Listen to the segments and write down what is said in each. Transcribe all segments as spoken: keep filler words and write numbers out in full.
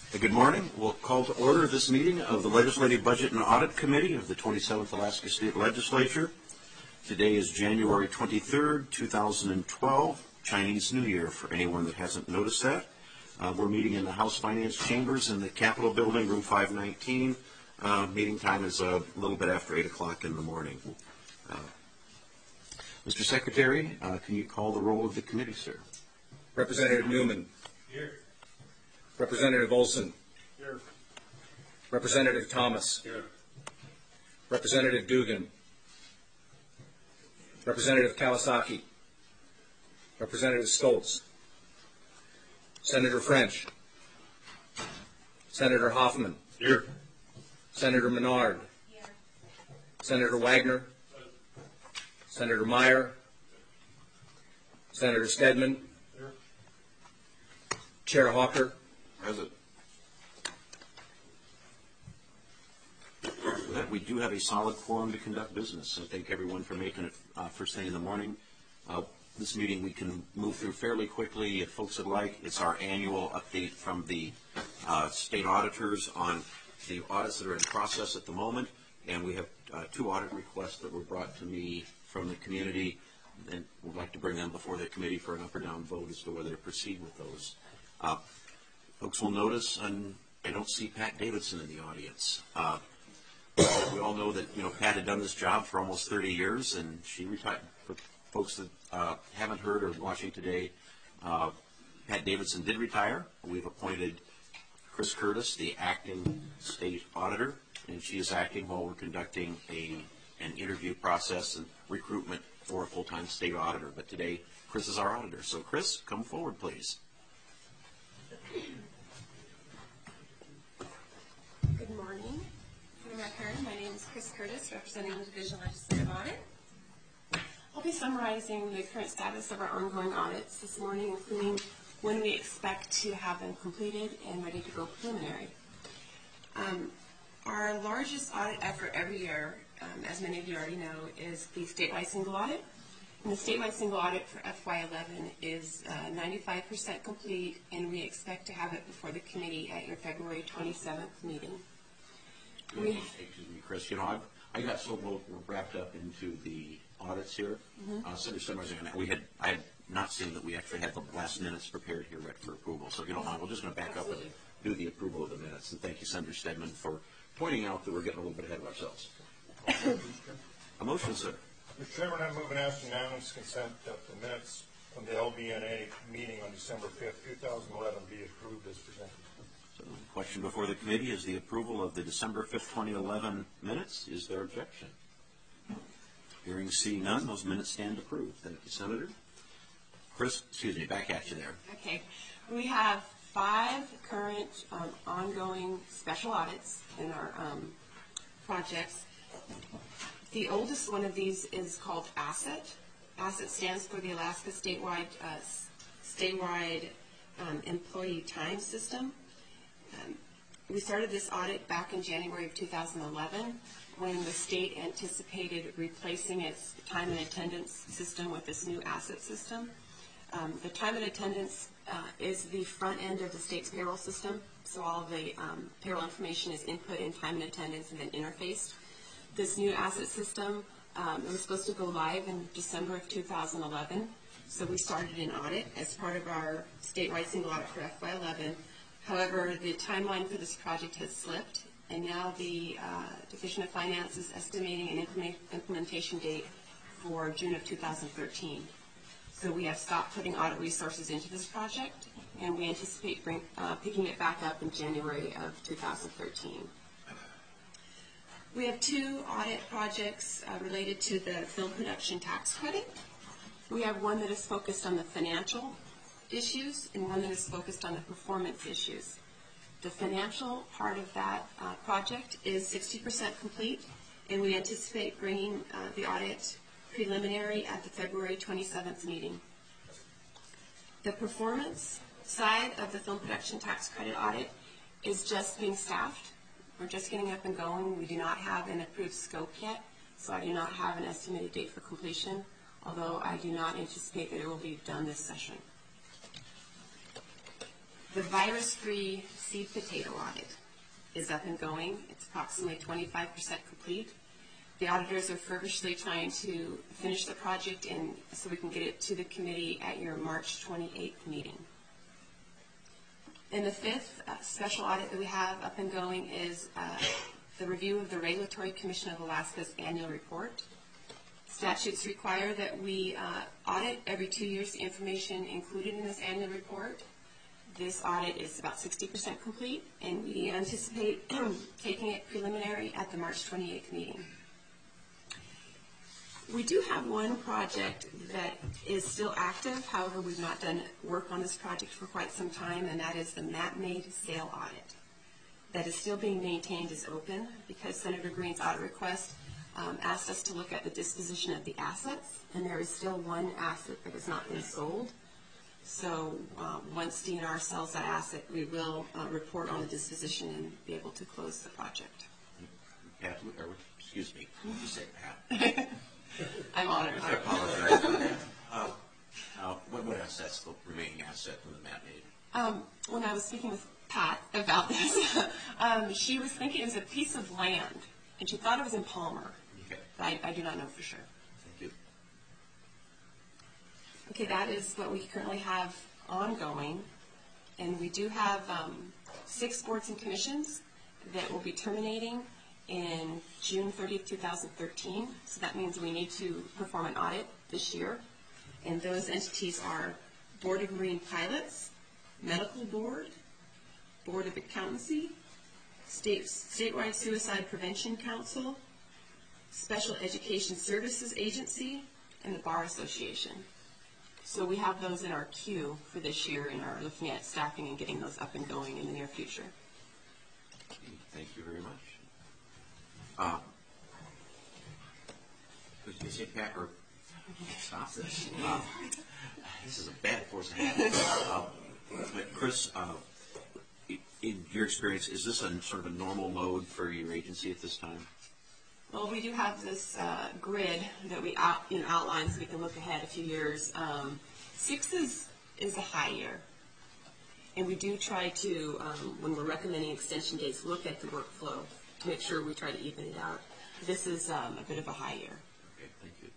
Good morning. We'll call to order this meeting of the Legislative Budget and Audit Committee of the twenty-seventh Alaska State Legislature. Today is January twenty-third, two thousand twelve, Chinese New Year, for anyone that hasn't noticed that. Uh, we're meeting in the House Finance Chambers in the Capitol Building, room five nineteen. Uh, meeting time is a little bit after eight o'clock in the morning. Uh, Mister Secretary, uh, can you call the roll of the committee, sir? Representative Newman. Here. Representative Olson. Here. Representative Thomas. Here. Representative Dugan. Representative Kawasaki. Representative Stoltz. Senator French. Senator Hoffman. Here. Senator Menard. Here. Senator Wagner. Senator Meyer. Senator Stedman. Here. Chair Hawker. Present. We do have a solid quorum to conduct business, so thank everyone for making it uh, first thing in the morning. Uh, this meeting we can move through fairly quickly if folks would like. It's our annual update from the uh, state auditors on the audits that are in process at the moment, and we have uh, two audit requests that were brought to me from the community, and would like to bring them before the committee for an up or down vote as to whether to proceed with those. Uh, folks will notice, and I don't see Pat Davidson in the audience. Uh, We all know that, you know, Pat had done this job for almost thirty years, and she retired. For folks that uh, haven't heard or watching today, uh, Pat Davidson did retire. We've appointed Chris Curtis, the acting state auditor, and she is acting while we're conducting a an interview process and recruitment for a full-time state auditor. But today, Chris is our auditor. So, Chris, come forward, please. Good morning. For the record, my name is Chris Curtis, representing the Division Legislative Audit. I'll be summarizing the current status of our ongoing audits this morning, including when we expect to have them completed and ready to go preliminary. Um, our largest audit effort every year, um, as many of you already know, is the statewide single audit. And the statewide single audit for F Y eleven is uh, ninety-five percent complete, and we expect to have it before the committee at your February twenty-seventh meeting. We, Excuse me, Chris. You know, I've, I got so wrapped up into the audits here. Mm-hmm. uh, so summarizing, we had I had not seen that we actually had the last minutes prepared here ready for approval. So if you don't mind, we're just going to back Absolutely. up and do the approval of the minutes. And thank you, Senator Stedman, for pointing out that we're getting a little bit ahead of ourselves. A motion, sir. Mister Chairman, I move and ask unanimous consent that the minutes from the L B N A meeting on December fifth, two thousand eleven be approved as presented. So the question before the committee is the approval of the December fifth, twenty eleven minutes. Is there objection? Hearing seeing none, those minutes stand approved. Thank you, Senator. Chris, excuse me, back at you there. okay. We have five current um, ongoing special audits in our um, projects. The oldest one of these is called ASSET. ASSET stands for the Alaska Statewide uh, Statewide um, Employee Time System. Um, we started this audit back in January of two thousand eleven when the state anticipated replacing its time and attendance system with this new ASSET system. Um, the time and attendance uh, is the front end of the state's payroll system, so all of the um, payroll information is input in time and attendance and then interfaced. This new ASSET system, um, it was supposed to go live in December of two thousand eleven, so we started an audit as part of our statewide single audit for F Y eleven. However, the timeline for this project has slipped, and now the uh, Division of Finance is estimating an implement implementation date for June of two thousand thirteen. So we have stopped putting audit resources into this project, and we anticipate bring, uh, picking it back up in January of two thousand thirteen. We have two audit projects uh, related to the film production tax credit. We have one that is focused on the financial issues and one that is focused on the performance issues. The financial part of that uh, project is sixty percent complete, and we anticipate bringing uh, the audit preliminary at the February twenty-seventh meeting. The performance side of the film production tax credit audit is just being staffed. We're just getting up and going. We do not have an approved scope yet, so I do not have an estimated date for completion, although I do not anticipate that it will be done this session. The virus-free seed potato audit is up and going. It's approximately twenty-five percent complete. The auditors are feverishly trying to finish the project and so we can get it to the committee at your March twenty-eighth meeting. And the fifth uh, special audit that we have up and going is uh, the review of the Regulatory Commission of Alaska's annual report. Statutes require that we uh, audit every two years the information included in this annual report. This audit is about sixty percent complete, and we anticipate taking it preliminary at the March twenty-eighth meeting. We do have one project that is still active. However, we've not done work on this project for quite some time, and that is the map-made sale audit. That is still being maintained as open because Senator Green's audit request um, asked us to look at the disposition of the assets, and there is still one asset that has not been sold. So uh, once D N R sells that asset, we will uh, report on the disposition and be able to close the project. Pat, or, excuse me, you say Pat. I'm honored. I apologize for that. Uh, uh, what, what assets, the remaining asset from the map made? Um, when I was speaking with Pat about this, um, she was thinking it was a piece of land, and she thought it was in Palmer. Okay. But I, I do not know for sure. Thank you. Okay, that is what we currently have ongoing. And we do have um, six boards and commissions that will be terminating in June thirtieth, two thousand thirteen. So that means we need to perform an audit this year. And those entities are Board of Marine Pilots, Medical Board, Board of Accountancy, State, Statewide Suicide Prevention Council, Special Education Services Agency, and the Bar Association. So we have those in our queue for this year and are looking at staffing and getting those up and going in the near future. Thank you very much. Uh, Did you say Pat, or stop this? Uh, this is a bad force of habit. Uh, but Chris, uh, in your experience, is this a sort of a normal load for your agency at this time? Well, we do have this uh, grid that we out, you know, outline so we can look ahead a few years. Um, six is, is a high year. And we do try to, um, when we're recommending extension dates, look at the workflow to make sure we try to even it out. This is um, a bit of a high year. Okay, thank you.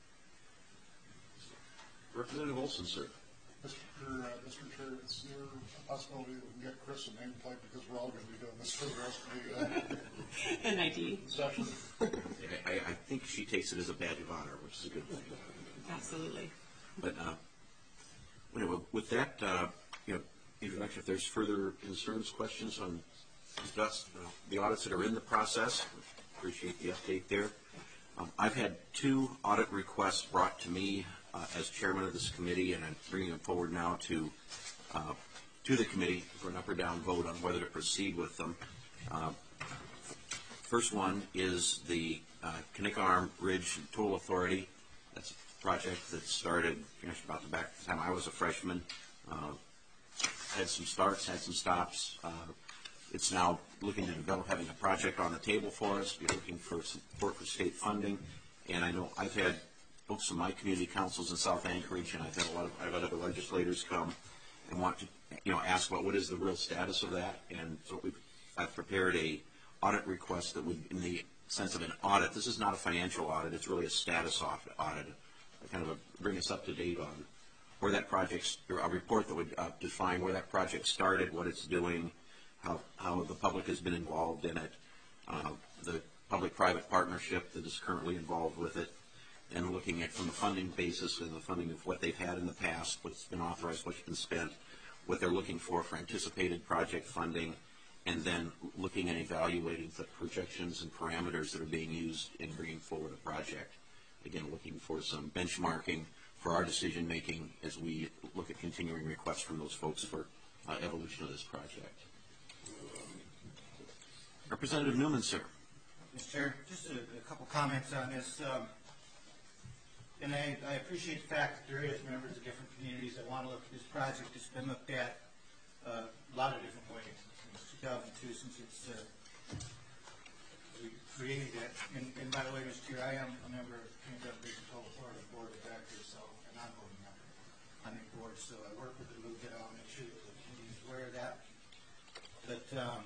Representative Olson, sir. Mister Uh, Mister Chair, is there a possibility that we can get Chris a nameplate because we're all going to be doing this for the rest of the uh, N I D. session? I, I think she takes it as a badge of honor, which is a good thing. Absolutely. But uh, anyway, with that, uh, you know, introduction, if there's further concerns, questions on discuss, uh, the audits that are in the process, appreciate the update there. Um, I've had two audit requests brought to me uh, as chairman of this committee, and I'm bringing them forward now to uh, to the committee for an up or down vote on whether to proceed with them. Uh, first one is the uh, Knickarm Ridge Toll Authority. That's a project that started, you know, about the back the time I was a freshman. Uh, had some starts, had some stops. Uh, it's now looking to develop, having a project on the table for us. We're looking for support for state funding. And I know I've had folks from my community councils in South Anchorage, and I've had a lot of, I've had other legislators come and want to, you know, ask about what is the real status of that. And so we've, I've prepared a audit request that would, in the sense of an audit, this is not a financial audit, it's really a status audit, kind of a, bring us up to date on where that project, or a report that would uh, define where that project started, what it's doing, how, how the public has been involved in it, uh, the public-private partnership that is currently involved with it, and looking at from the funding basis and the funding of what they've had in the past, what's been authorized, what's been spent, what they're looking for for anticipated project funding, and then looking and evaluating the projections and parameters that are being used in bringing forward a project. Again, looking for some benchmarking for our decision-making as we look at continuing requests from those folks for uh, evolution of this project. Representative Newman, sir. Mister Chair, just a, a couple comments on this. Um, and I, I appreciate the fact that there is members of different communities that want to look at this project. It's been looked at uh, a lot of different ways since two thousand two, since it's uh, we created it. And, and by the way, Mister Chair, I am a member of the Kingdom Vision Total Florida Board of Directors, so and I'm voting member on the board. So I work with it a little bit. I'll make sure that the community is aware of that. but um,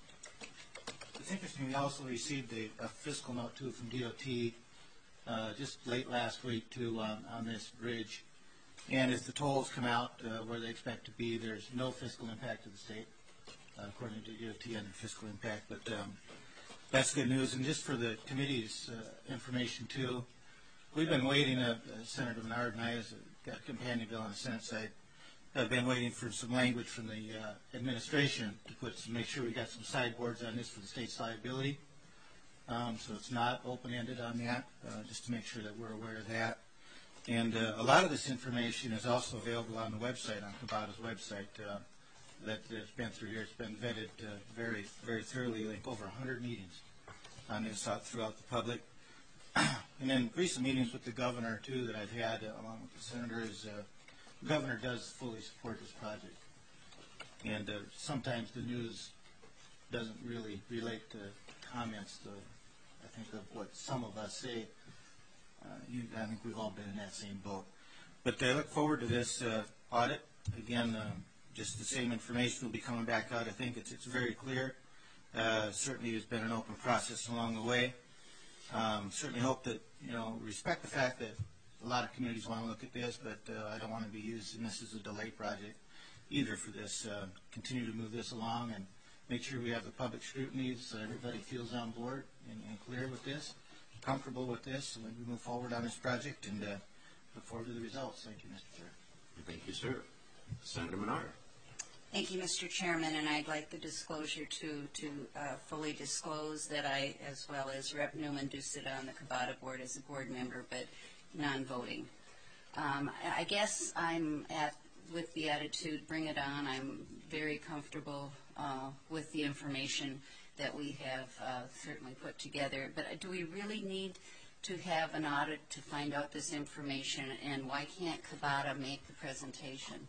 it's interesting, we also received a, a fiscal note too from D O T uh, just late last week too um, on this bridge. And as the tolls come out uh, where they expect to be, there's no fiscal impact to the state, uh, according to D O T, under fiscal impact. But um, that's good news. And just for the committee's uh, information too, we've been waiting, uh, uh, Senator Menard and I, as a got a companion bill on the Senate side, have been waiting for some language from the uh, administration to put some, make sure we got some sideboards on this for the state's liability. Um, so it's not open-ended on that, uh, just to make sure that we're aware of that. And uh, a lot of this information is also available on the website, on Kabata's website, uh, that has been through here. It's been vetted uh, very, very thoroughly, like over one hundred meetings on this out throughout the public. And then recent meetings with the governor, too, that I've had, uh, along with the senators, uh, the governor does fully support this project. And uh, sometimes the news doesn't really relate to comments, to, I think, of what some of us say. Uh, you, I think we've all been in that same boat. But I look forward to this uh, audit. Again, uh, just the same information will be coming back out. I think it's, it's very clear. Uh, certainly there's been an open process along the way. Um, certainly hope that, you know, respect the fact that a lot of communities want to look at this, but uh, I don't want to be using this as a delay project either for this. Uh, continue to move this along and make sure we have the public scrutiny so everybody feels on board and, and clear with this, comfortable with this, and we move forward on this project and uh, look forward to the results. Thank you, Mister Chair. Thank you, sir. Senator Menard. Thank you, Mister Chairman, and I'd like the disclosure to, to uh, fully disclose that I, as well as Representative Newman, do sit on the Kabata board as a board member, but non-voting. Um, I guess I'm at, with the attitude, bring it on. I'm very comfortable uh, with the information that we have uh, certainly put together. But do we really need to have an audit to find out this information, and why can't Kabata make the presentation?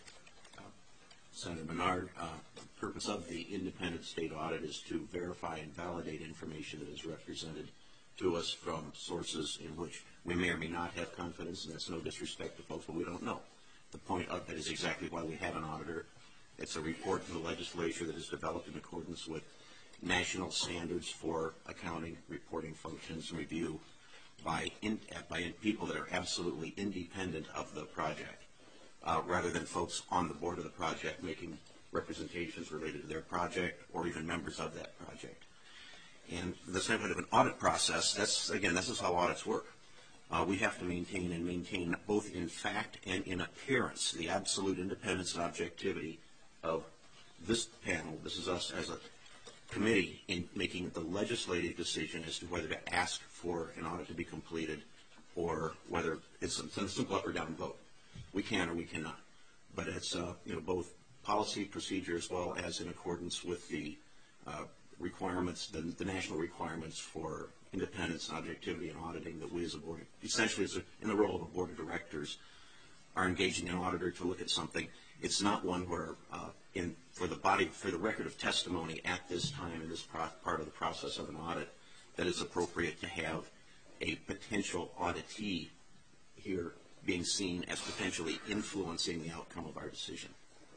Senator Menard, uh, the purpose of the independent state audit is to verify and validate information that is represented to us from sources in which we may or may not have confidence, and that's no disrespect to folks, but we don't know. The point of that is exactly why we have an auditor. It's a report from the legislature that is developed in accordance with national standards for accounting, reporting functions, and review by, in, by people that are absolutely independent of the project. Uh, rather than folks on the board of the project making representations related to their project or even members of that project. And the standpoint of an audit process, that's, again, this is how audits work. Uh, we have to maintain and maintain both in fact and in appearance the absolute independence and objectivity of this panel. This is us as a committee in making the legislative decision as to whether to ask for an audit to be completed or whether it's a simple up or down vote. We can or we cannot, but it's uh, you know, both policy procedure as well as in accordance with the uh, requirements, the, the national requirements for independence and objectivity and auditing that we as a board, essentially as a, in the role of a board of directors, are engaging an auditor to look at something. It's not one where, uh, in for the body, for the record of testimony at this time in this pro part of the process of an audit, that it's appropriate to have a potential auditee here being seen as potentially influencing the outcome of our decision.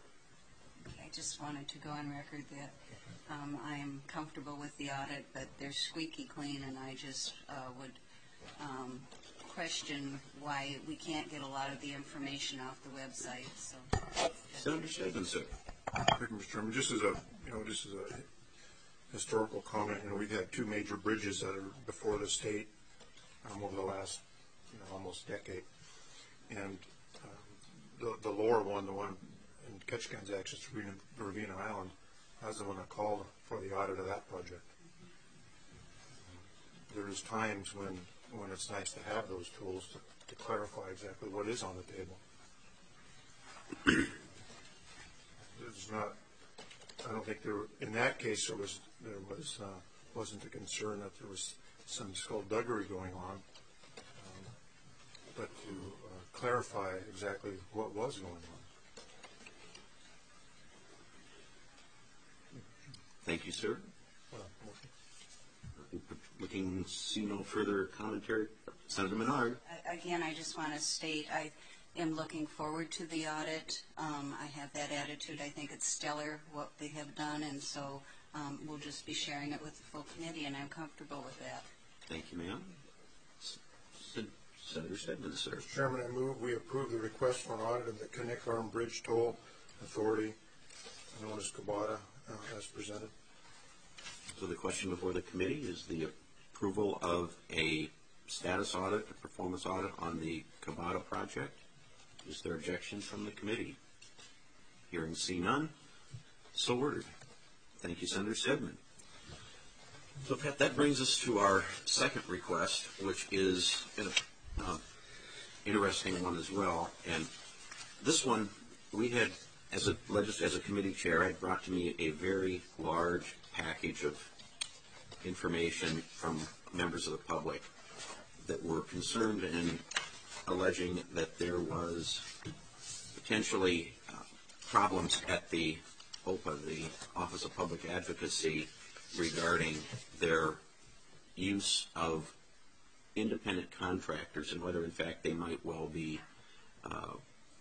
I just wanted to go on record that um, I am comfortable with the audit, but they're squeaky clean, and I just uh, would um, question why we can't get a lot of the information off the website. So, Senator Stevenson. Thank you, Mister Chairman. Just as a, you know, just as a historical comment, you know, we've had two major bridges that are before the state um, over the last, you know, almost decade. And um, the, the lower one, the one in Ketchikan's access to Ravina Island, I was the one that called for the audit of that project. Um, there's times when, when it's nice to have those tools to, to clarify exactly what is on the table. There's not, I don't think there, in that case, there was, there was, uh, wasn't a concern that there was some skullduggery going on, um, but to uh, clarify exactly what was going on. Thank you, sir. Uh, Looking, see no further commentary. Senator Menard. again, I just want to state I am looking forward to the audit. Um, I have that attitude. I think it's stellar what they have done, and so um, we'll just be sharing it with the full committee, and I'm comfortable with that. Thank you, ma'am. S- Sen- Senator Stedman, sir. Mister Chairman, I move we approve the request for an audit of the Connect Arm Bridge Toll Authority, known as Cabada, uh, as presented. So the question before the committee is the approval of a status audit, a performance audit on the Cabada project. Is there objection from the committee? Hearing see none, so ordered. Thank you, Senator Stedman. So Pat, that brings us to our second request, which is an uh, interesting one as well. And this one, we had, as a legis- as a committee chair, had brought to me a very large package of information from members of the public that were concerned and alleging that there was potentially uh, problems at the O P A, the Office of Public Advocacy, regarding their use of independent contractors and whether in fact they might well be uh,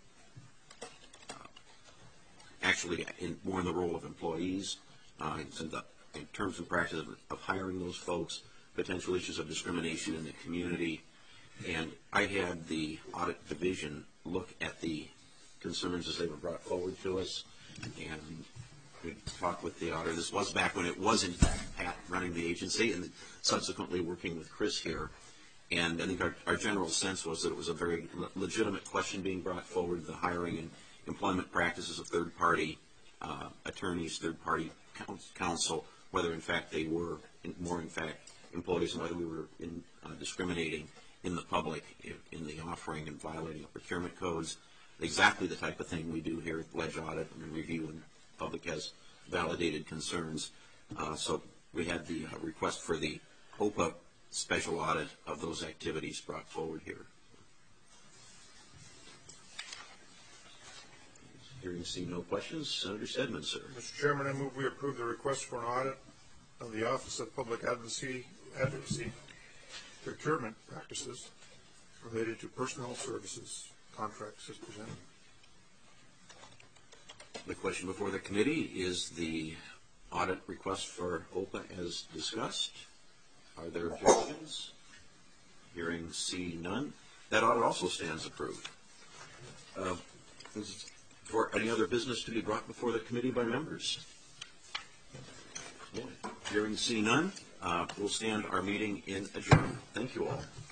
uh, actually in, more in the role of employees, uh, in, the, in terms and practice of, of hiring those folks, potential issues of discrimination in the community. And I had the audit division look at the concerns as they were brought forward to us, and we talked with the auditor. This was back when it was in fact Pat running the agency, and subsequently working with Chris here. And I think our, our general sense was that it was a very le- legitimate question being brought forward, the hiring and employment practices of third-party uh, attorneys, third-party counsel, whether in fact they were in, more in fact employees, and whether we were in, uh, discriminating in the public in, in the offering and violating of procurement codes. Exactly the type of thing we do here at Ledge Audit and review, and the public has validated concerns. Uh, so we had the uh, request for the O P A special audit of those activities brought forward here. Hearing see no questions, Senator Stedman, sir. Mister Chairman, I move we approve the request for an audit of the Office of Public Advocacy, Advocacy procurement practices related to personnel services contracts as presented. The question before the committee is the audit request for O P A as discussed. Are there objections? Hearing see none. That audit also stands approved. Uh, is for any other business to be brought before the committee by members? Yeah. Hearing see none, uh, we'll stand our meeting in adjournment. Thank you all.